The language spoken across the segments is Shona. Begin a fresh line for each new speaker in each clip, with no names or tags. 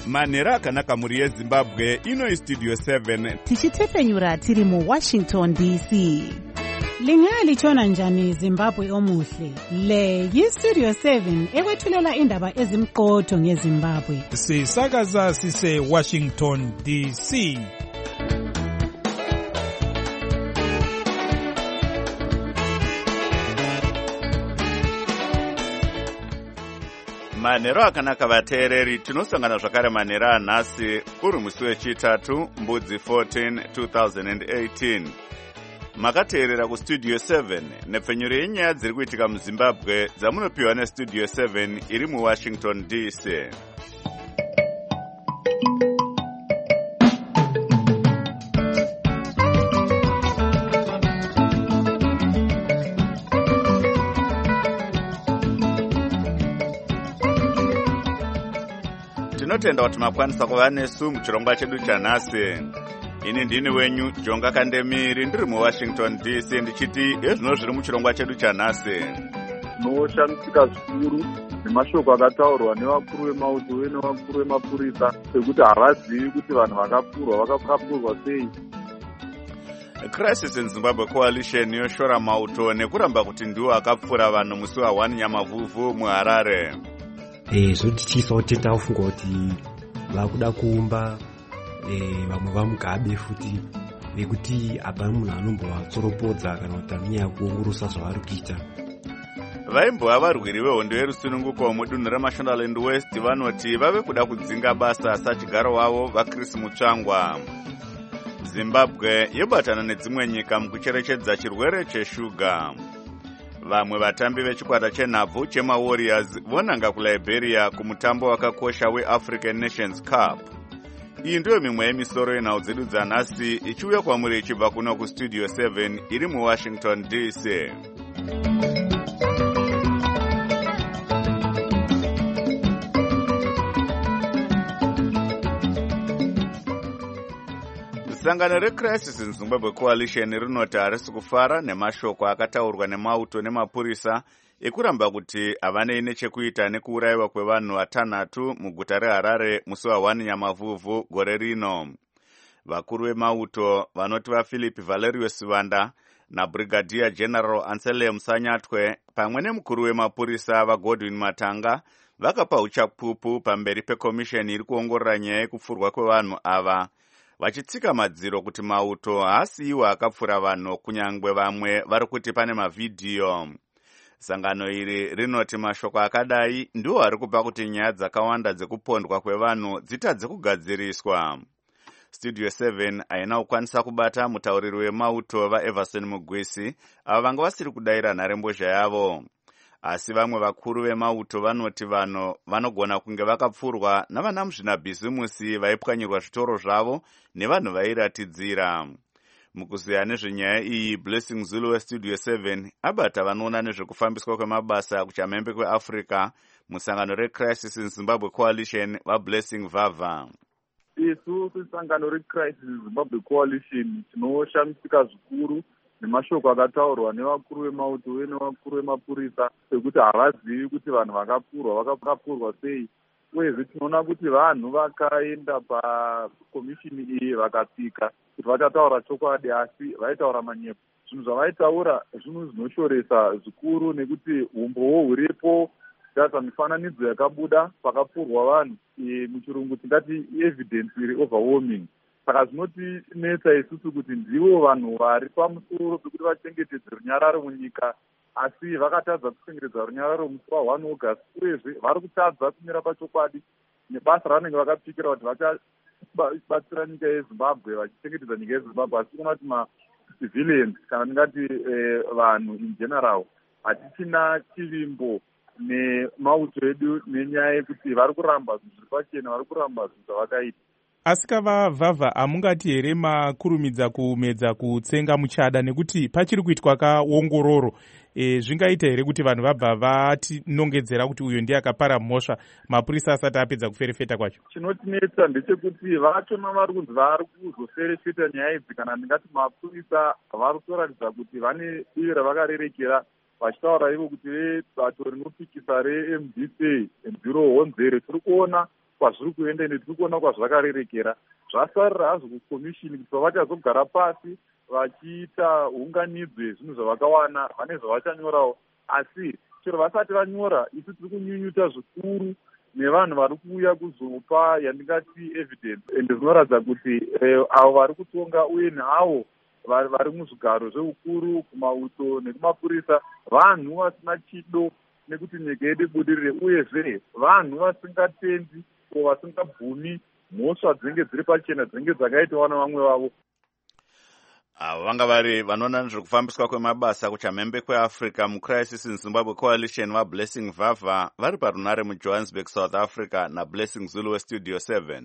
manhero akanaka mhuri yezimbabwe. Ino istudio 7
tichitefenyura tiri muWashington DC.
Lingalitshona njani Zimbabwe omuhle? Le yistudio 7 ekwethulela indaba ezimqotho ngeZimbabwe.
Sisakaza sise Washington DC.
manhero akanaka vateereri, tinosangana zvakare manhero anhasi uri musi wechitatu mbudzi 14 2018. Makateerera kustudio 7 nepfenyuro yenyaya dziri kuitika muZimbabwe dzamunopiwa nestudio 7 iri muWashington DC. Tinotenda kuti makwanisa kuva nesu muchirongwa chedu chanhasi. Ini ndini wenyu Jonga Kandemiri, ndiri muWashington DC, ndichiti ezvino zviri muchirongwa chedu chanhasi.
Tinoshamisika zvikuru nemashoko akataurwa nevakuru vemauto nevakuru vemapurisa ekuti havazivi kuti vanhu vakapurwa sei.
Crisis in Zimbabwe Coalition yoshora mauto nekuramba kuti ndiwo akapfura vanhu musi wa1 Nyamavhuvhu muHarare.
Zvotichisa kuti tafunga kuti vakuda kuumba vamwe vamugabe futi vekuti apa munhu anombovatsoropodza kana kuti anyaya kuongorosa zvavari kuita.
Vaimbova varwiri vehondo yerusununguko mudunhu reMashonaland West vanoti vave kuda kudzinga basa sachigaro wavo vaChris Mutsvangwa. Zimbabwe yobatana nedzimwe nyika mukucherechedza chirwere cheshuga. Vamwe vatambi vechikwata chenhabvu chemaWarriors vonanga kuLiberia kumutambo wakakosha weAfrican Nations Cup. Iyi ndiyo mimwe yemisoro yenhau dzedu dzanhasi ichiuya kwamuri ichibva kuno kustudio 7 iri muWashington DC. Sangano reCrisis in Zimbabwe Coalition rinoti harisi kufara nemashoko akataurwa nemauto nemapurisa ekuramba kuti havanei nechekuita nekuurayiwa kwevanhu vatanhatu muguta reHarare musi wa1 Nyamavhuvhu gore rino. Vakuru vemauto vanoti vaPhilip Valerius Vanda naBrigadier General Anselm Sanyatwe pamwe nemukuru wemapurisa vaGodwin Matanga vakapa uchapupu pamberi pekomisheni iri kuongorora nyaya yekupfurwa kwevanhu ava, vachitsika madziro kuti mauto haasiyiwo akapfura vanhu kunyangwe vamwe vari kuti pane mavhidhiyo. Sangano iri rinoti mashoko akadai ndiwo ari kupa kuti nyaya dzakawanda dzekupondwa kwevanhu dzitadze kugadziriswa. Studio 7 haina kukwanisa kubata mutauriri wemauto vaEverson Mugwisi ava vanga vasiri kudayira nharembozha yavo. Asi vamwe vakuru vemauto vanoti vanhu vanogona kunge vakapfurwa navana muzvinabhizimusi vaipwanyirwa zvitoro zvavo nevanhu vairatidzira. Mukuziya nezvenyaya iyi, Blessing Zulu westudio 7 abata vanoona nezvekufambiswa kwemabasa kuchamhembe kweAfrica musangano reCrisis in Zimbabwe Coalition vaBlessing Vava.
Isu sesangano reCrisis in Zimbabwe Coalition tinoshamisika zvikuru nemashoko akataurwa nevakuru vemauto nevakuru vemapurisa ekuti havazivi kuti vanhu vakapurwa sei. Uyezve tinoona kuti vanhu vakaenda pakomishini iyi vakasvika kuti vachataura chokwadi asi vaitaura manyepo. Zvinhu zvavaitaura zvinhu zvinoshoresa zvikuru nekuti umbowo huripo, saka mifananidzo yakabuda pakapfurwa vanhu, muchirungu tingati evidence iri overwhelming. Saka zvinotinetsa isusu kuti ndivo vanhu vari pamusoro pekuti vachengetedze runyararo munyika, asi vakatadza kuchengetedza runyararo musi wa1 August. Uyezve vari kutadza kumira pachokwadi nebasa ravanenge vakapikira kuti vachabatsira nyika yeZimbabwe, vachichengetedza nyika yeZimbabwe. Asi kuona kuti macivilians kana tingati vanhu in general hatichina chivimbo nemauto edu nenyaya yekuti vari kuramba zvinhu zviri pachena, vari kuramba zvinhu zvavakaita.
Asikava Vava, hamungati here makurumidza kumedza kutsenga muchada nekuti pachiri kuitwa kaongororo, zvingaita here kuti vanhu vabva vatinongedzera kuti uyo ndiye akapara mhosva mapurisa asati apedza kuferefeta kwacho?
Chinotinetsa ndechekuti vachona vari kunzi vari kuzoferefeta nyaya idzi, kana ndingati mapurisa vari kutoratidza kuti vane divi ravakarerekera, vachitaura ivo kuti vebato rinopikisa reMDC, Bureau Honzere, tiri kuona kwazviri kuenda ende tiri kuona kwazvakarerekera. Zvasarira hazvo kukomishini kuti pavachazogara pasi vachiita unganidzo yezvinhu zvavakawana vane zvavachanyorawo, asi chero vasati vanyora isu tiri kunyunyuta zvikuru nevanhu vari kuuya kuzopa yandingati evidence, ende zvinoratidza kuti avo vari kutonga uye neavo vari muzvigaro zveukuru kumauto nekumapurisa vanhu vasina chido nekuti nyika yedu ibudirire, uyezve vanhu vasingatendi o vasingabvumi mhosva dzinenge dziri pachena dzinenge dzakaitwa nevamwe vavo.
Avo vanga vari vanoona nezvekufambiswa kwemabasa kuchamhembe kweAfrica muCrisis in Zimbabwe Coalition vaBlessing Vavha vari parunare muJohannesburg, South Africa, naBlessing Zulu weStudio 7.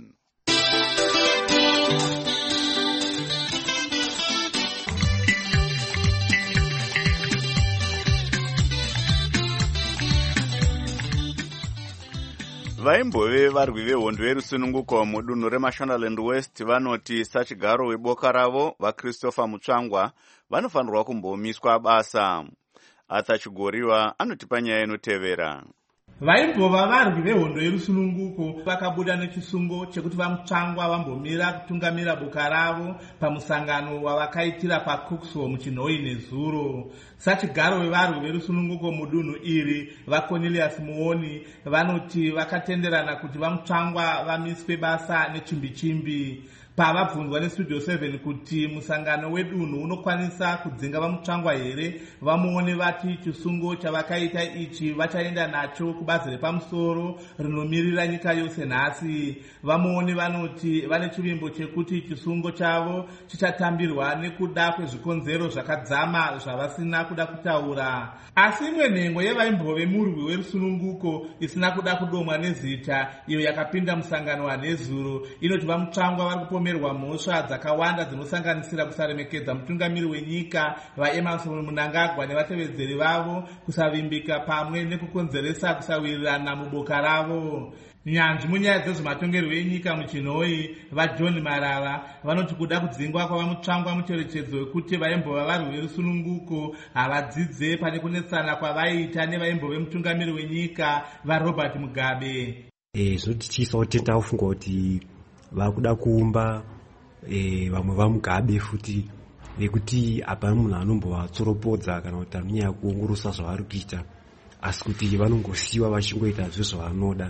Vaimbove varwi vehondo yerusununguko mudunhu reMashonaland West vanoti sachigaro weboka ravo vaChristopher Mutsvangwa vanofanirwa kumbomiswa basa. Arthur Chigoriwa anotipa nyaya inotevera.
Vaimbova varwi vehondo yerusununguko vakabuda nechisungo chekuti vaMutsvangwa vambomira kutungamira boka ravo pamusangano wavakaitira paCooksville muChinhoyi nezuro. Sachigaro wevarwi verusununguko mudunhu iri vaCornelius Muoni vanoti vakatenderana kuti vaMutsvangwa vamiswe basa nechimbi-chimbi. Pavabvunzwa neStudio 7 kuti musangano wedunhu unokwanisa kudzinga vaMutsvangwa here, vamuone vati chisungo chavakaita ichi vachaenda nacho kubazi repamusoro rinomirira nyika yose nhasi. Vamuone vanoti vane chivimbo chekuti chisungo chavo chichatambirwa nekuda kwezvikonzero zvakadzama zvavasina kuda kutaura. Asi imwe nhengo yevaimbove murwi werusununguko isina kuda kudomwa nezita iyo yakapinda musangano wanhezuro inoti vaMutsvangwa vari kupomerwa mhosva dzakawanda dzinosanganisira kusaremekedza mutungamiri wenyika vaEmmerson Mnangagwa nevatevedzeri vavo, kusavimbika pamwe nekukonzeresa kusawirirana muboka ravo. Nyanzvi munyaya dzezvematongerwo enyika muChinhoyi vaJohn Marara vanoti kuda kudzingwa kwavaMutsvangwa mucherechedzo wekuti vaimbova varwi verusununguko havadzidze pane kunetsana kwavaiita nevaimbove mutungamiri wenyika vaRobert Mugabe.
Zvinotichisa kuti tafunga kuti vakuda kuumba vamwe vaMugabe futi vekuti hapana munhu anombovatsoropodza kana kuti anyaya kuongorosa zvavari kuita, asi kuti vanongosiyiwa vachingoita zvezvavanoda.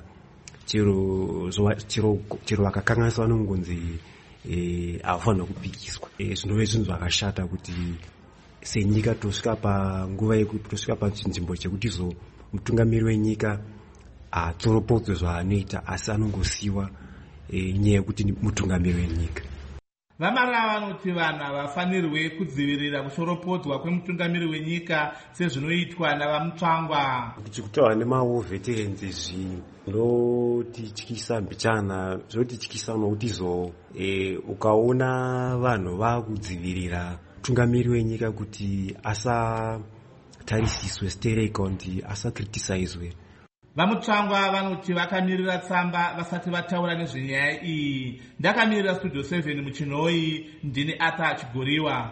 Chero vakakanganisa vanongonzi havafanira kupikiswa. Zvinove zvinhu zvakashata kuti senyika tosvika panguva yekuti tosvika pachinzvimbo chekuti mutungamiri wenyika hatsoropodzwe zvaanoita, asi anongosiyiwa nyaya yekuti mutungamiri wenyika.
Vamarara vanoti vanhu havafanirwe kudzivirira kushoropodzwa kwemutungamiri wenyika sezvinoitwa navaMutsvangwa.
Tichikutaura nemawo veterans zvinotityisa mbichana, zvinotityisa nokuti ukaona vanhu vakudzivirira mutungamiri wenyika kuti asatarisiswe stereotype, asakritisizwe.
VaMutsvangwa vanoti vakamirira tsamba vasati vataura nezvenyaya iyi. Ndakamirira Studio 7 muChinhoyi, ndini Arthur Chigoriwa.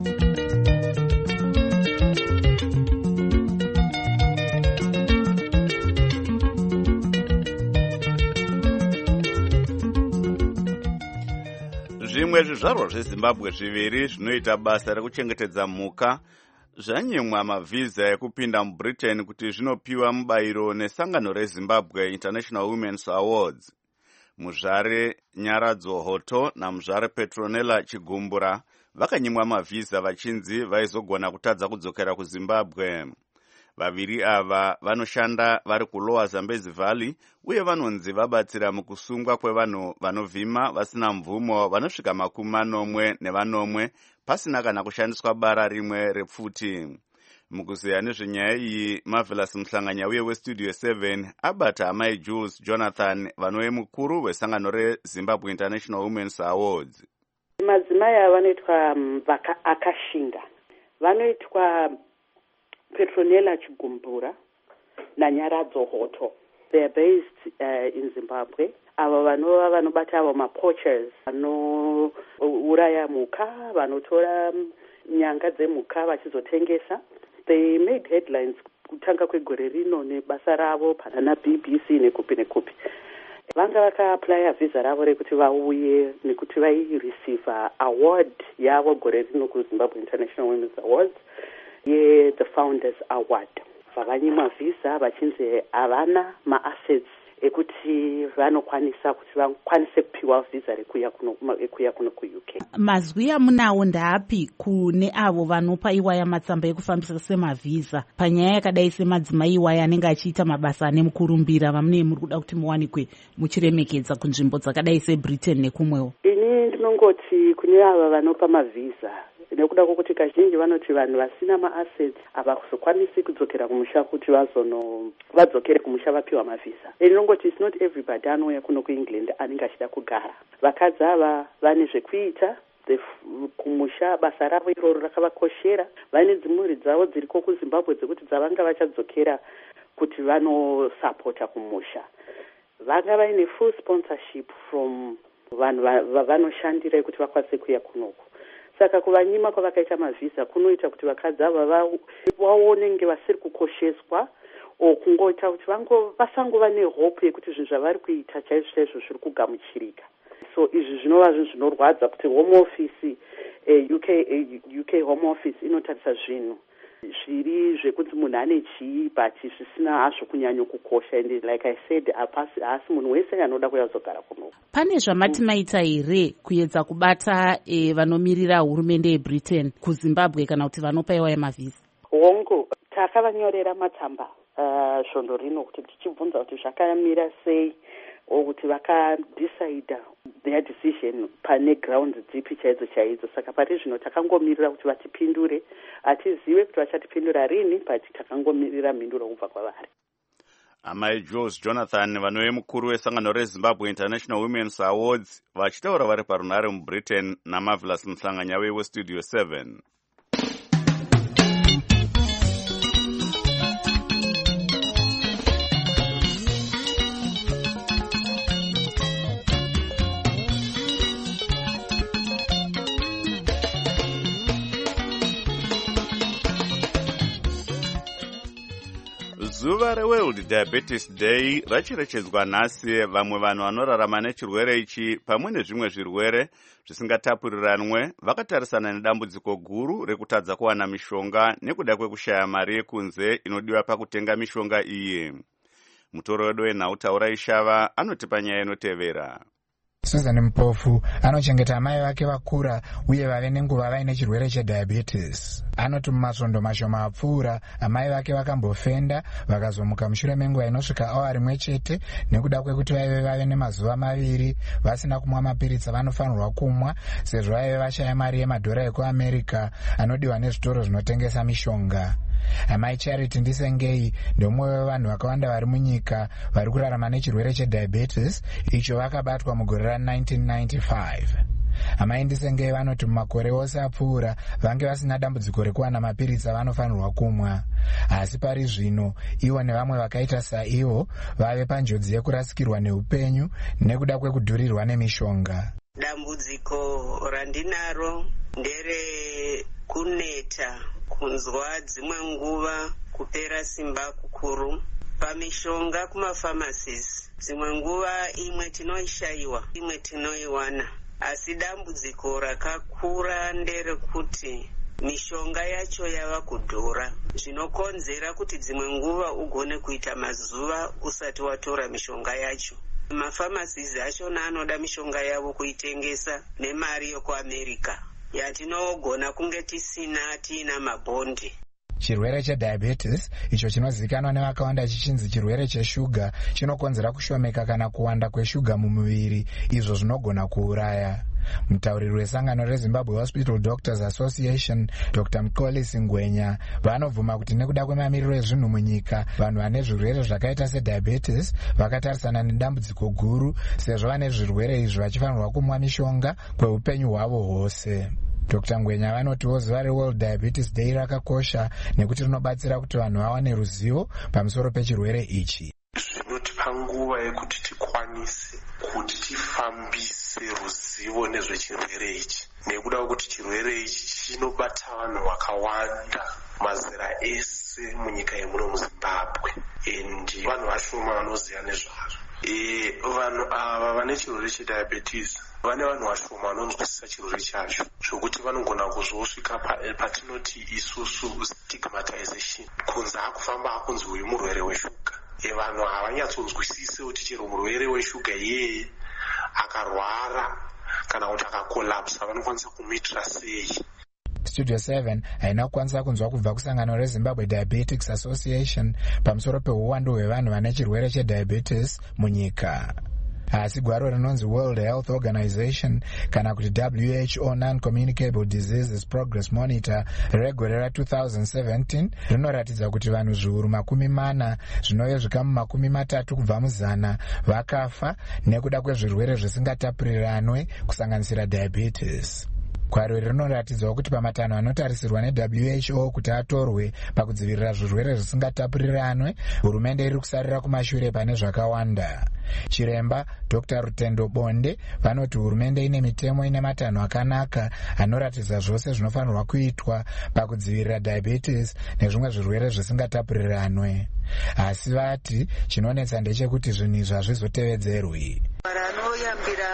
Zvimwe zvizvarwa zveZimbabwe zviviri zvinoita basa rekuchengetedza mhuka zvanyimwa mavhiza ekupinda muBritain kuti zvinopiwa mubayiro nesangano reZimbabwe International Women's Awards. Muzvare Nyaradzo Hoto namuzvare Petronella Chigumbura vakanyimwa mavhiza vachinzi vaizogona kutadza kudzokera kuZimbabwe. Vaviri ava vanoshanda vari kuLower Zambezi Valley uye vanonzi vabatsira mukusungwa kwevanhu vanovhima vasina mvumo vanosvika 40 pasina kana kushandiswa bara rimwe repfuti. Mukuziya nezvenyaya iyi, Marvelous Mhlanganya uye weStudio 7 abata amai Jules Jonathan vanove mukuru wesangano reZimbabwe International Women's Awards.
Madzimai ava vanoitwa akashinga, vanoitwa Petronella Chigumbura naNyaradzo Hoto. They are based in Zimbabwe. Ava vanova vanobata avo mapoachers vanouraya mhuka, vanotora nyanga dzemhuka vachizotengesa. They made headlines kutanga kwegore rino nebasa ravo pana BBC nekupi nekupi. vanga vakaaplya vhisa ravo rekuti vauye nekuti vaireceiva award yavo gore rino kuZimbabwe International Women's Awards the Founders Award. Vavanyimwa vhisa vachinzi havana maassets ekuti vanokwanisa kuti vakwanise kupiwa vhisa rekuya kuno kuUK.
Mazwi amunawo ndaapi kune avo vanopa iwaya matsamba ekufambisa semavhisa panyaya yakadai semadzimai iwaya anenge achiita mabasa ane mukurumbira vamunei muri kuda kuti muwanikwe muchiremekedza kunzvimbo dzakadai seBritain nekumwewo?
Ini ndinongoti kune ava vanopa mavhisa nekuda kwokuti kazhinji vanoti vanhu vasina maassets havazokwanisi kudzokera kumusha kuti vadzokere kumusha vapiwa mavhisa. Ndinongoti it's not everybody anouya kuno kuEngland anenge achida kugara. Vakadzi ava vane zvekuita kumusha, basa ravo iroro rakavakoshera. Vane dzimhuri dzavo dziriko kuZimbabwe dzekuti dzavanga vachadzokera kuti vanosapota kumusha. Vanga vaine full sponsorship from vanhu vanoshandira kuti vakwanise kuya kunoko. Saka kuvanyima kwavakaita mavhisa kunoita kuti vakadzi ava vaonenge vasiri kukosheswa kungoita kuti vasangova nehope yekuti zvinhu zvavari kuita chaizvo zviri kugamuchirika. So izvi zvinova zvinhu zvinorwadza kuti Home Office UK Home Office inotarisa zvinhu zviri zvekuti munhu ane chii but zvisina hazvo kunyanya kukosha, and like I said haasi munhu wese anoda kuyazogara kuno.
Pane zvamati maita here kuedza kubata vanomirira hurumende yeBritain kuZimbabwe kana kuti vanopa iwaya mavhisa?
Hongu takavanyorera matsamba svondo rino kuti tichibvunza kuti zvakamira sei kuti vakadecide their decision pane grounds dzipi chaidzo. Saka pari zvino takangomirira kuti vatipindure. Hatizive kuti vachatipindura rini, but takangomirira mhinduro kubva kwavari.
Amai Jules Jonathan, vanove mukuru wesangano reZimbabwe International Women's Awards, vachitaura vari parunhare muBritain naMarvelous Muhlanganyave weStudio 7. Zuva reWorld Diabetes Day racherechedzwa nhasi. Vamwe vanhu vanorarama nechirwere ichi pamwe nezvimwe zvirwere zvisingatapuriranwe vakatarisana nedambudziko guru rekutadza kuwana mishonga nekuda kwekushaya mari yekunze inodiwa pakutenga mishonga iyi. Mutoro wedu wenhau Ishava anotipa nyaya inotevera.
Susan Mpofu anochengeta amai vake vakura uye vave nenguva vaine chirwere chediabetes. Anoti mumasvondo mashoma apfuura amai vake vakambofenda vakazomuka mushure menguva inosvika awari rimwe chete nekuda kwekuti vave nemazuva maviri vasina kumwa mapiritsi avanofanirwa kumwa sezvo vaive vashaya mari yemadhora ekuAmerica anodiwa nezvitoro zvinotengesa mishonga. Amai Charity Ndisengei ndomwe wevanhu vakawanda vari munyika vari kurarama nechirwere chediabetes icho vakabatwa mugore ra1995. Amai Ndisengei vanoti mumakore ose apfuura vange vasina dambudziko rekuwana mapiritsi avanofanirwa kumwa. Asi pari zvino ivo nevamwe vakaita saivo vave panjodzi yekurasikirwa neupenyu nekuda kwekudhurirwa nemishonga.
Dambudziko randinaro ndere kuneta, kunzwa dzimwe nguva kupera simba kukuru pamishonga kumafamasizi. Dzimwe nguva imwe tinoishayiwa imwe tinoiwana, asi dambudziko rakakura nderekuti mishonga yacho yava kudhura, zvinokonzera kuti dzimwe nguva ugone kuita mazuva usati watora mishonga yacho. Mafamasizi achona anoda mishonga yavo kuitengesa nemari yokuAmerica yatinogona kunge tiina mabhondi.
Chirwere chediabetes icho chinozivikanwa nevakawanda chichinzi chirwere cheshuga chinokonzera kushomeka kana kuwanda kweshuga mumuviri, izvo zvinogona kuuraya. Mutauriri wesangano reZimbabwe Hospital Doctors Association Dr. Mkolisi Ngwenya vanovhuma kuti nekuda kwemamiriro ezvinhu munyika vanhu vane zvirwere zvakaita sediabetes vakatarisana nedambudziko guru sezvo vane zvirwere izvi vachifanirwa kumwa mishonga kweupenyu hwavo hwose. Dr. Ngwenya vanotiwo zuva reWorld Diabetes Day rakakosha nekuti rinobatsira kuti vanhu vawane ruzivo pamusoro pechirwere ichi.
Zvinotipa nguva yekuti tikwanise kuti tifambise ruzivo nezvechirwere ichi, nekuda kwekuti chirwere ichi chinobata vanhu vakawanda mazera ese munyika yemuno muZimbabwe, and vanhu vashoma vanoziva nezvazvo. vanhu ava vane chirwere chediabetes vane vanhu vashoma vanonzwisisa chirwere chacho zvokuti vanogona kuzosvika patinoti isusu stigmatization kunze akufamba akunzi uyu murwere weshuga. Vanhu havanyatsonzwisise kuti chero murwere weshuga iyeye akarwara kana kuti akakolapsa vanokwanisa kumuitira sei.
Studio 7 haina kukwanisa kunzwa kubva kusangano reZimbabwe Diabetics Association pamusoro peuwandu hwevanhu vane chirwere chediabetes munyika. Asi gwaro rinonzi World Health Organization kana kuti WHO Non-Communicable Diseases Progress Monitor regore ra2017 rinoratidza kuti vanhu zviuru 40 zvinove zvikamu 30 kubva muzana vakafa nekuda kwezvirwere zvisingatapuriranwe kusanganisira diabetes. Gwaro rinoratidzawo kuti pamatanho anotarisirwa neWHO kuti atorwe pakudzivirira zvirwere zvisingatapuriranwe, hurumende iri kusarira kumashure pane zvakawanda. Chiremba Dr. Rutendo Bonde vanoti hurumende ine mitemo ine matanho akanaka anoratidza zvose zvinofanirwa kuitwa pakudzivirira diabetes nezvimwe zvirwere zvisingatapuriranwe. Asi vati chinonetsa ndechekuti zvinhu izvi hazvizotevedzerwi.
Anoyambira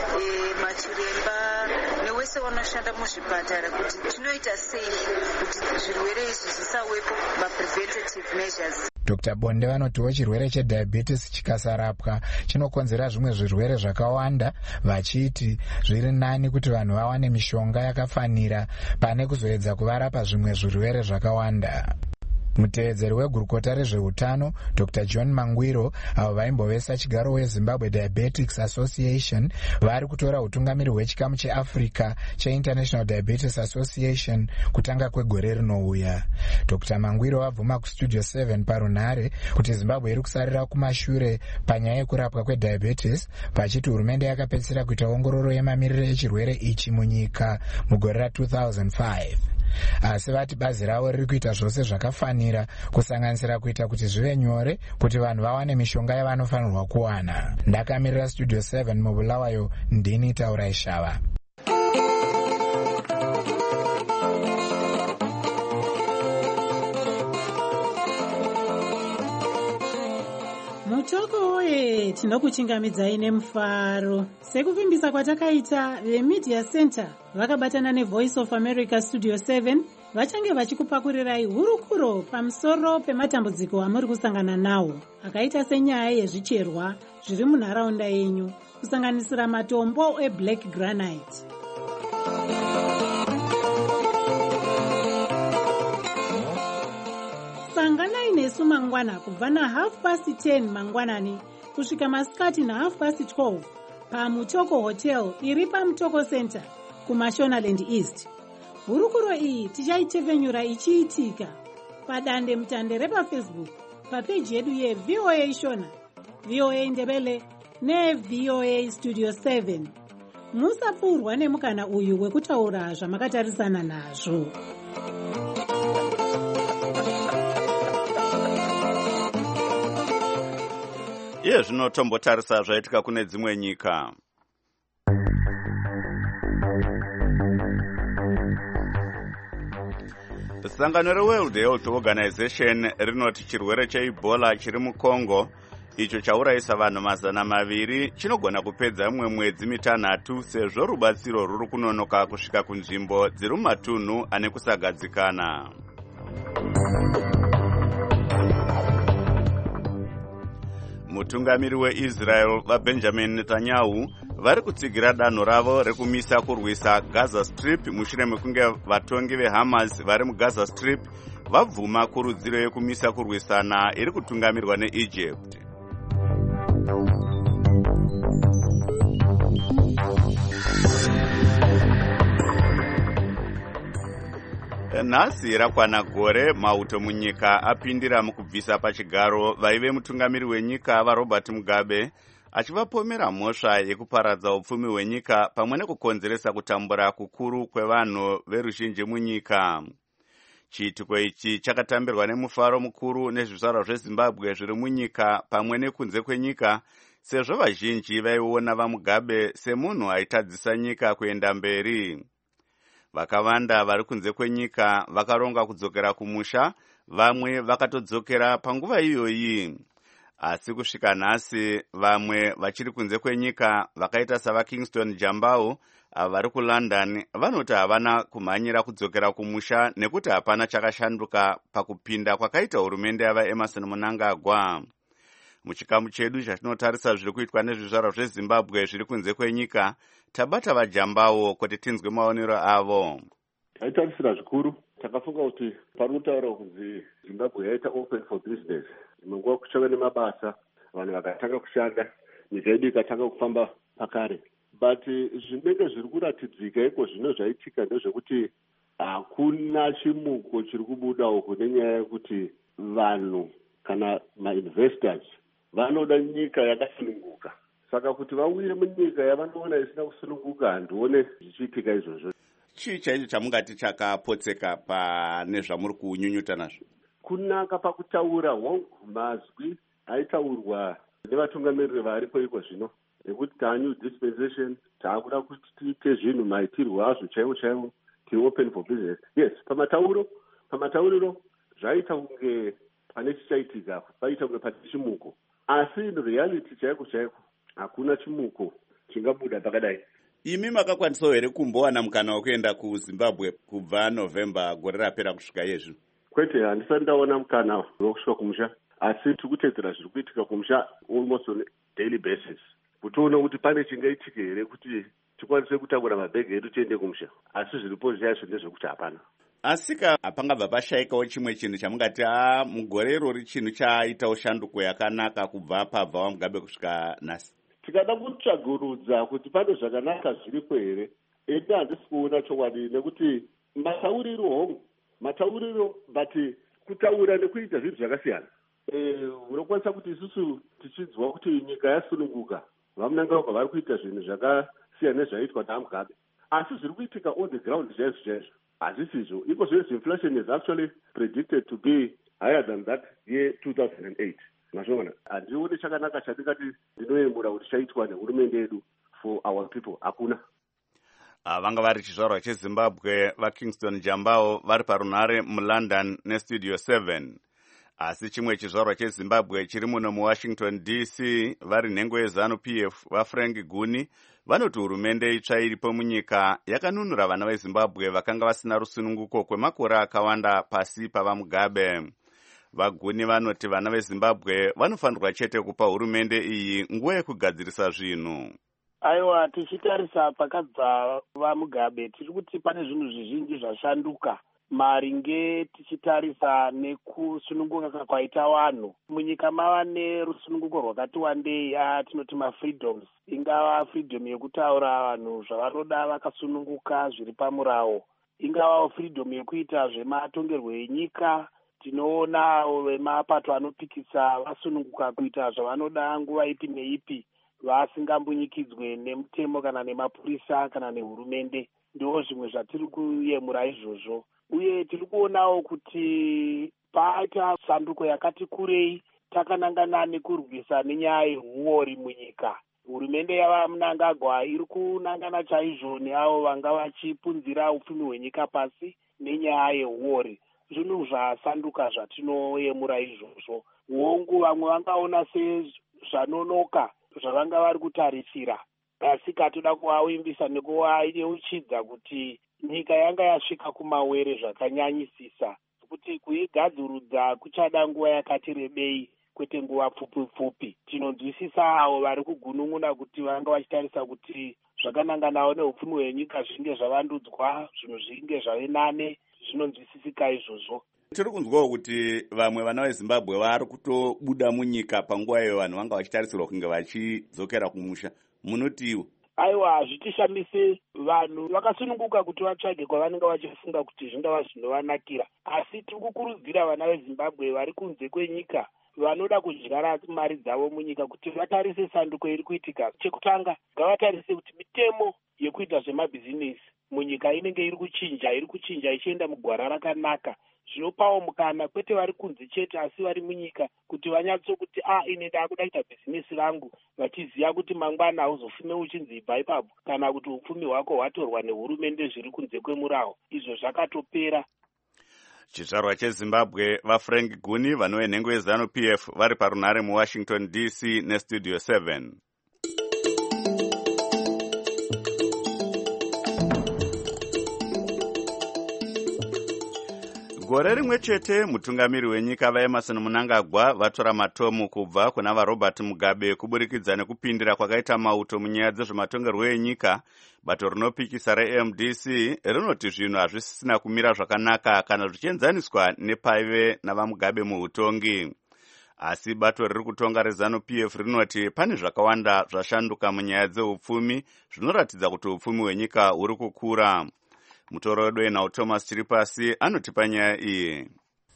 machiremba newese vanoshanda muzvipatara kuti tinoita sei kuti zvirwere izvi zvisawepo mapreventative measures.
Dr. Bonde vanotiwo chirwere chediabetes chikasarapwa chinokonzera zvimwe zvirwere zvakawanda, vachiti zviri nani kuti vanhu vawane mishonga yakafanira pane kuzoedza kuvarapa zvimwe zvirwere zvakawanda. Mutevedzeri wegurukota rezveutano Dr. John Mangwiro avo vaimbovesa chigaro weZimbabwe Diabetics Association vari kutora utungamiri hwechikamu cheAfrica cheInternational Diabetes Association kutanga kwegore rinouya. Dr. Mangwiro vabvuma kuStudio 7 parunhare kuti Zimbabwe iri kusarira kumashure panyaya yekurapwa kwediabetes, pachiti hurumende yakapedzisira kuita ongororo yemamiriro echirwere ichi munyika mugore ra2005. Asi vati bazi ravo riri kuita zvose zvakafanira kusanganisira kuita kuti zvive nyore kuti vanhu vawane mishonga yavanofanirwa kuwana. Ndakamirira Studio 7 mubulawayo, ndini Taurai Shava.
Mutoko woye tinokuchingamidzai nemufaro. Sekuvimbisa kwatakaita, veMedia Center vakabatana neVoice of America Studio 7 vachange vachikupakurirai hurukuro pamusoro pematambudziko amuri kusangana nawo, akaita senyaya yezvicherwa zviri munharaunda yenyu, kusanganisira matombo eBlack Granite. Sanganai nesu mangwana kubva na10:30 mangwanani kusvika masikati na12:30 paMutoko Hotel iri paMutoko Center kuMashonaland East. Hurukuro iyi tichaitefenyura ichiitika padande mutande repaFacebook papeji yedu yeVOA Shona, VOA Ndebele neVOA Studio 7. Musapfuurwa nemukana uyu wekutaura zvamakatarisana nazvo.
Iye zvinotombotarisa zvaitika kune dzimwe nyika. Sangano reWorld Health Organization rinoti chirwere cheEbola chiri muCongo, icho chaurayisa vanhu 200, chinogona kupedza mumwe mwedzi 3 sezvo rubatsiro ruri kunonoka kusvika kunzvimbo dziri mumatunhu ane kusagadzikana. Mutungamiri weIsrael vaBenjamin Netanyahu vari kutsigira danho ravo rekumisa kurwisa Gaza Strip mushure mekunge vatongi veHamas vari muGaza Strip vabvuma kurudziro yekumisa kurwisana iri kutungamirwa neEgypt. Nhasi rakwana gore mauto munyika apindira mukubvisa pachigaro vaive mutungamiri wenyika vaRobert Mugabe, achivapomera mhosva yekuparadza upfumi hwenyika pamwe nekukonzeresa kutambura kukuru kwevanhu veruzhinji munyika. Chiitiko ichi chakatambirwa nemufaro mukuru nezvizvarwa zveZimbabwe zviri munyika pamwe nekunze kwenyika, sezvo vazhinji vaiona vaMugabe semunhu aitadzisa nyika kuenda mberi. Vakawanda vari kunze kwenyika vakaronga kudzokera kumusha, vamwe vakatodzokera panguva iyoyi. asi kusvika nhasi vamwe vachiri kunze kwenyika vakaita savakingston jambau vari kuLondon vanoti havana kumhanyira kudzokera kumusha nekuti hapana chakashanduka pakupinda kwakaita hurumende yavaEmerson Mnangagwa. Muchikamu chedu chatinotarisa zviri kuitwa nezvizvarwa zveZimbabwe zviri kunze kwenyika, tabata vaJambau kuti tinzwe maonero avo.
Taitarisira zvikuru, takafunga kuti pari kutaura kunzi Zimbabwe yaita open for business. Munguva kuchava nemabasa, vanhu vakatanga kushanda, nyika yedu ikatanga kufamba pakare. But zvinenge zviri kuratidzika iko zvino zvaitika ndezvekuti hakuna chimuko chiri kubuda uku nenyaya yekuti vanhu kana ma-investors vanoda nyika yakasununguka. Saka kuti vauye munyika yavanoona isina kusununguka handione zvichiitika izvozvo.
Chii chaicho chamungati chakapotseka pane zvamuri kunyunyuta nazvo?
Kunaka pakutaura hongu mazwi aitaurwa nevatungamiriri varipo iko zvino. Nekuti new dispensation, taakuda kuti tiite zvinhu maitirwo azvo chaiwo chaiwo, tiri open for business. Yes, pamatauriro zvaita kunge pane chichaitika, paita kunge pane chimuko. Asi in reality chaiko chaiko, hakuna chimuko chingabuda pakadai.
Imi makakwanisawo here kumbowana mukana wekuenda kuZimbabwe kubva November gore rapera kusvika yezvi?
Kwete, handisati ndaona mukana wekusvika kumusha, asi tiri kutedzera zviri kuitika kumusha almost on a daily basis. Kutiona kuti pane chingaitika here kuti tikwanise kutakura mabhegi edu tiende kumusha, asi zviripo zvaizvo ndezvekuti hapana.
Asika pangabva pashayikawo chimwe chinhu chamungati mugore irori chinhu chaaitawo shanduko yakanaka kubva pabva waMugabe kusvika nhasi?
Tikada kutsvagurudza kuti pane zvakanaka zviripo here, ende handisi kuona chokwadi nekuti matauriro but kutaura nekuita zvinhu zvakasiyana. Unokwanisa kuti isusu tichidzwa kuti nyika yasununguka, vaMnangagwa vari kuita zvinhu zvakasiyana nezvaitwa naMugabe, asi zviri kuitika on the ground chaizvo hazisizvo. Iko zvese inflation is actually predicted to be higher than that year 2008. Mazvona, handioni chakanaka chatingati ndinoyemura kuti chaitwa nehurumende yedu for our people, hakuna.
Vanga vari chizvarwa cheZimbabwe vaKingston Jambau vari parunhare muLondon neStudio 7. Asi chimwe chizvarwa cheZimbabwe chiri muno muWashington DC vari nhengo yeZANU-PF vaFrank Guni vanoti hurumende itsva iripo munyika yakanunura vana veZimbabwe vakanga vasina rusununguko kwemakore akawanda pasi pavaMugabe. Vaguni vanoti vana veZimbabwe vanofanirwa chete kupa hurumende iyi nguva yekugadzirisa zvinhu.
Aiwa, tichitarisa pakabva vaMugabe tiri kuti pane zvinhu zvizhinji zvashanduka maringe tichitarisa nekusununguka kwaita vanhu. Munyika mava nerusununguko rwakati wandei tinoti mafreedoms, ingava freedom yekutaura vanhu zvavanoda vakasununguka zviri pamurawo, ingava freedom yekuita zvematongerwo enyika. Tinoona vemapato anopikisa vasununguka kuita zvavanoda nguva ipi neipi vasingambunyikidzwe nemutemo kana nemapurisa kana nehurumende. Ndiwo zvimwe zvatiri kuyemura izvozvo. Uye tiri kuonawo kuti paita sanduko yakati kurei takanangana nekurwisa nenyaya yehuori munyika. Hurumende yavaMnangagwa iri kunangana chaizvo neavo vanga vachipunzira upfumi hwenyika pasi nenyaya yehuori. Zvinhu zvasanduka zvatinoyemura izvozvo. Hongu vamwe vangaona sezvanonoka zvavanga vari kutarisira, asi katoda kuvavimbisa nekuvayeuchidza kuti nyika yanga yasvika kumawere zvakanyanyisisa, kuti kuigadzurudza kuchada nguva yakati rebei kwete nguva pfupi. Tinonzwisisa avo vari kugunun'una kuti vanga vachitarisa kuti zvakananganawo neupfumi hwenyika zvinge zvavandudzwa, zvinhu zvinge zvave nane, zvinonzwisisika izvozvo.
Tiri kunzwawo kuti vamwe vana veZimbabwe vari kutobuda munyika panguva iyo vanhu vanga vachitarisirwa kunge vachidzokera kumusha. Munotiwo?
Aiwa, hazvitishamisi. Vanhu vakasununguka kuti vatsvage kwavanenge vachifunga kuti zvingava zvinovanakira, asi tiri kukurudzira vana veZimbabwe vari kunze kwenyika vanoda kudyara mari dzavo munyika kuti vatarise sanduko iri kuitika. Chekutanga, ngavatarise kuti mitemo yekuita zvemabhizinesi munyika inenge iri kuchinja ichienda mugwara rakanaka. Zvinopawo mukana kwete vari kunze chete asi vari munyika kuti vanyatsokuti ine ndakuda kuita bhizinesi rangu, vachiziva kuti mangwana hauzofume uchinzi ibva ipapo kana kuti upfumi hwako hwatorwa nehurumende zviri kunze kwemurawo. Izvo zvakatopera.
chizvarwa chezimbabwe vaFrank Guni vanwenhengo yeZANU-PF vari parunhare muWashington DC nestudio 7. Gore rimwe chete mutungamiri wenyika vaEmerson Mnangagwa vatora matomu kubva kuna vaRobert Mugabe kuburikidza nekupindira kwakaita mauto munyaya dzezvematongerwo enyika. Bato rinopikisa reMDC rinoti zvinhu hazvisisina kumira zvakanaka kana zvichienzaniswa nepaive navaMugabe muutongi. Asi bato riri kutonga reZANU-PF rinoti pane zvakawanda zvashanduka munyaya dzeupfumi zvinoratidza kuti upfumi hwenyika huri kukura. Mutorodwe nauthomas Chiripasi anotipa nyaya iyi.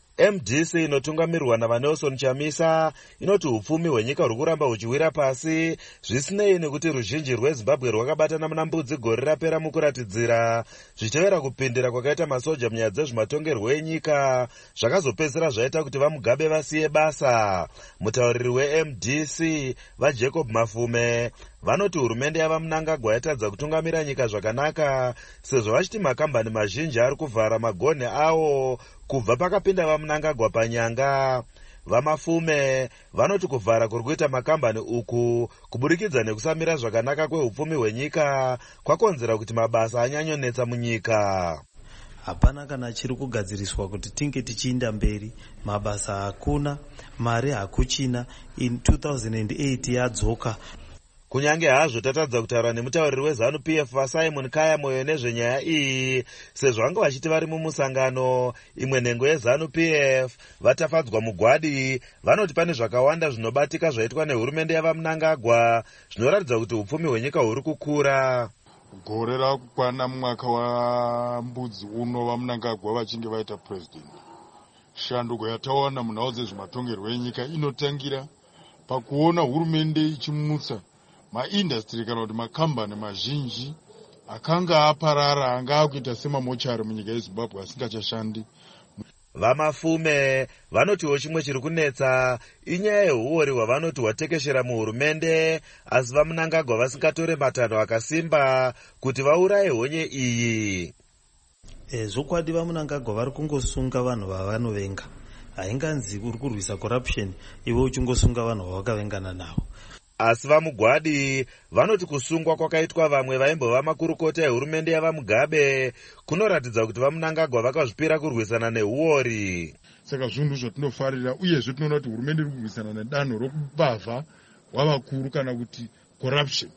MDC inotungamirwa naVanelson Chamisa inoti upfumi hwenyika huri kuramba huchiwira pasi zvisinei nekuti ruzhinji rweZimbabwe rwakabatana muna mbudzi gore rapera mukuratidzira zvichitevera kupindira kwakaita masoja munyaya dzezvematongerwo enyika zvakazopedzisira zvaita kuti vaMugabe vasiye basa. Mutauriri weMDC vaJacob Mafume vanoti hurumende yavaMnangagwa yatadza kutungamira nyika zvakanaka sezvo vachiti makambani mazhinji ari kuvhara magonhi awo kubva pakapinda vaMnangagwa panyanga. VaMafume vanoti kuvhara kuri kuita makambani uku kuburikidza nekusamira zvakanaka kweupfumi hwenyika kwakonzera kuti mabasa anyanyonetsa munyika.
Hapana kana chiri kugadziriswa kuti tinge tichiinda mberi, mabasa hakuna, mari hakuchina. In 2008 yadzoka.
Kunyange hazvo tatadza kutaura nemutauriri weZANU-PF vaSimon Kaya moyo nezvenyaya iyi sezvo vanga vachiti vari mumusangano. Imwe nhengo yeZANU-PF vatafadzwa mugwadi vanoti pane zvakawanda zvinobatika zvaitwa nehurumende yavaMnangagwa zvinoratidza kuti upfumi hwenyika huri kukura.
Gore rakukwana mwaka wambudzi uno vaMnangagwa vachinge vaita president. Shanduko yatawana munhau dzezvematongerwo enyika inotangira pakuona hurumende ichimutsa maindastri kana kuti makambani mazhinji akanga aparara anga akuita semamochari munyika yeZimbabwe asingachashandi.
VaMafume vanotiwo chimwe chiri kunetsa inyaya yehuori hwavanoti hwatekeshera muhurumende asi vaMnangagwa vasingatore matanho akasimba kuti vauraye honye iyi.
Zvokwadi vaMnangagwa vari kungosunga vanhu vavanovenga. Hainganzi uri kurwisa corruption iwe uchingosunga vanhu vavakavengana navo.
Asi vaMugwadi vanoti kusungwa kwakaitwa vamwe vaimbova makurukota ehurumende yavaMugabe kunoratidza kuti vaMnangagwa vakazvipira kurwisana nehuori.
Saka zvinhu zvatinofarira uyezve tinoona kuti hurumende iri kurwisana nedanho rokubavha wavakuru kana kuti corruption.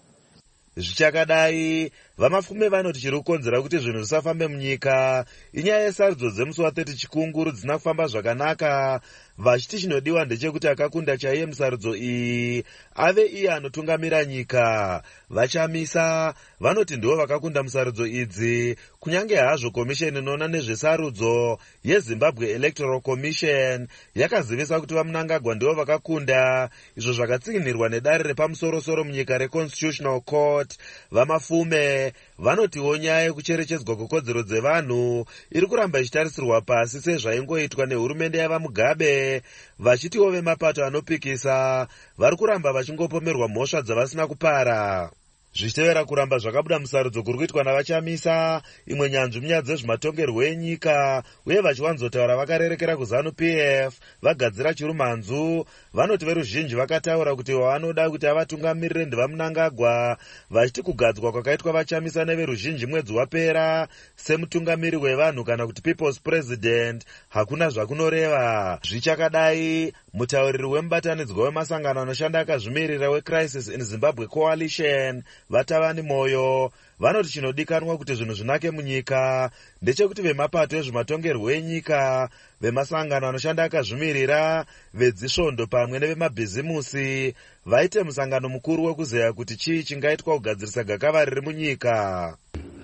Zvichakadai vaMafume vanoti chiri kukonzera kuti zvinhu zvisafambe munyika inyaya yesarudzo dzemusi wa30 Chikunguru dzisina kufamba zvakanaka, vachiti chinodiwa ndechekuti akakunda chaiye musarudzo iyi ave iye anotungamira nyika. VaChamisa vanoti ndivo vakakunda musarudzo idzi kunyange hazvo komisheni inoona nezvesarudzo yeZimbabwe Electoral Commission yakazivisa kuti vaMnangagwa ndivo vakakunda, izvo zvakatsikinirwa nedare repamusoro-soro munyika reConstitutional Court. VaMafume vanotiwo nyaya yekucherechedzwa kwekodzero dzevanhu iri kuramba ichitarisirwa pasi sezvaingoitwa nehurumende yavaMugabe, vachitiwo vemapato anopikisa vari kuramba vachingopomerwa mhosva dzavasina kupara. Zvichitevera kuramba zvakabuda musarudzo kuri kuitwa navaChamisa, imwe nyanzvi munyaya dzezvematongerwo enyika uye vachiwanzotaura vakarerekera kuZANU-PF vagadzira chirumanzu vanoti veruzhinji vakataura kuti vanoda kuti avatungamirire ndivaMnangagwa, vachiti kugadzwa kwakaitwa vaChamisa neveruzhinji mwedzi wapera semutungamiri wevanhu kana kuti people's president hakuna zvakunoreva. Zvichakadai mutauriri wemubatanidzwa wemasangano anoshanda akazvimirira weCrisis in Zimbabwe Coalition Vatavani Moyo vanoti chinodikanwa kuti zvinhu zvinake munyika ndechekuti vemapato ezvematongerwo enyika, vemasangano anoshanda akazvimirira, vedzisvondo pamwe nevemabhizimusi vaite musangano mukuru wekuzeya kuti chii chingaitwa kugadzirisa gakava riri munyika.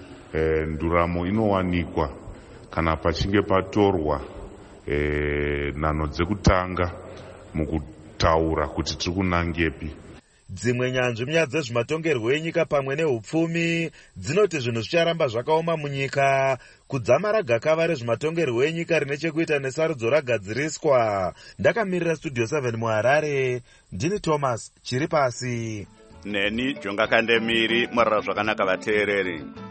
Nduramo inowanikwa kana pachinge patorwa nhano dzekutanga mukutaura kuti tiri kunangepi.
Dzimwe nyanzvi munyaya dzezvematongerwo enyika pamwe neupfumi dzinoti zvinhu zvicharamba zvakaoma munyika kudzamara gakava rezvematongerwo enyika rine chekuita nesarudzo ragadziriswa. Ndakamirira studio 7 muHarare, ndini Thomas Chiripasi.
Neni Jonga Kandemiri, murara zvakanaka vateereri.